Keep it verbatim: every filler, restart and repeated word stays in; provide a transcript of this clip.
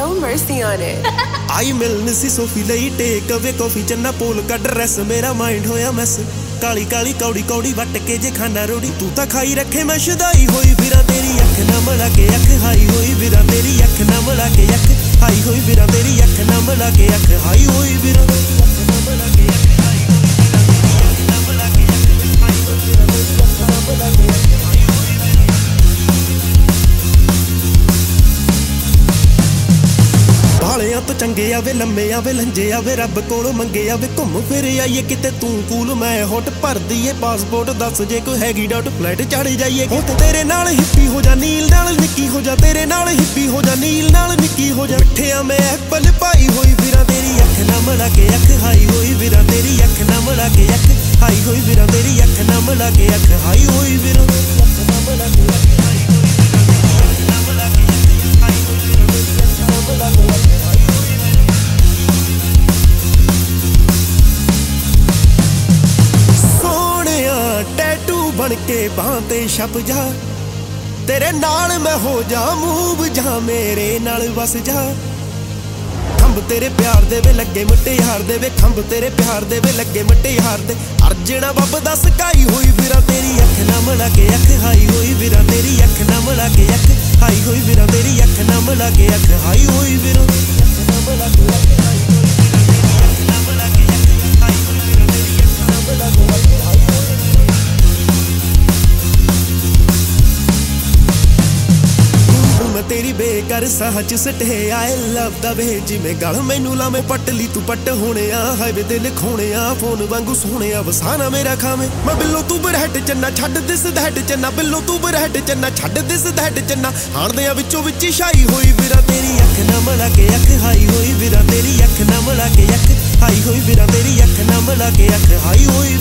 No mercy on it. आई मिलन सी सोफी लई टेक अवे कॉफी चन्ना पोल का ड्रेस मेरा माइंड होया मैस काली काली कौड़ी कौड़ी वट के जे खाना रोड़ी तू तां खाई रखे मैं शुदाई होई फिरा तेरी अख ना मिला के अख हाई होई फिरा तेरी अख ना मिला के अख हाई होई फिरा तेरी अख ना मिला के अख हाई होई फिरा भालियां तो चंगे आवे लम्मे आवे लंजे आवे रब कोलों मंगे आवे घुम फिर आइए किते तू कूल मैं होट भर दईए पासपोर्ट दस जे कोई हैगी डाउट फ्लाइट चढ़ जाइए होट तेरे नाल हिप्पी हो जा नील नाल निक्की हो जा तेरे नाल हिप्पी हो जा नील नाल निक्की हो जा ठिया मैं एप्पल पाई होई फिरा तेरी अख ना मिला के अख हाई होई फिरा तेरी अख ना मिला के अख हाई होई फिरा तेरी अख ना मिला के अख हाई होई फिरा अख ना मिला के अख हाई होई फिरा ना मिला के अख हाई होई फिरा तेरी अख ना मिला के अख बन के बां ते छप जा तेरे नाल मैं हो जा मूव जा मेरे नाल बस जा खंब तेरे प्यार दे वे लगे मुट्टे यार दे वे खंब तेरे प्यार दे वे लगे मुट्टे यार दे अर्जना बब दा सकाई होई फिरा तेरी अख ना मिला के अख हाई होई फिरा तेरी अख ना मिला के अख हाई होई फिरा तेरी अख ना मिला के अख हाई होई फिरा अख ना मिला के अख हाई होई फिरा तेरी अख ना मिला के अख हाई होई फिरा तेरी अख ना मिला के अख हाई होई मैं तेरी बेकर सहज सटे आई लव द वे जिमें गल मैनू लावे पटली तू पट होने आ हाईवे ते लिखोने आ फोन वांगू सोने आ वसाना मेरा खावे मैं बिल्लो तू बरहट चन्ना छड्ड दिस दैट चन्ना बिल्लो तू बरहट चन्ना छड्ड दिस दैट चन्ना हाण दे विचों विच छाई होई फिरा तेरी अख ना मिला के अख हाई होई फिरा तेरी अख ना मिला के अख हाई होई फिरा तेरी अख ना मिला के अख हाई होई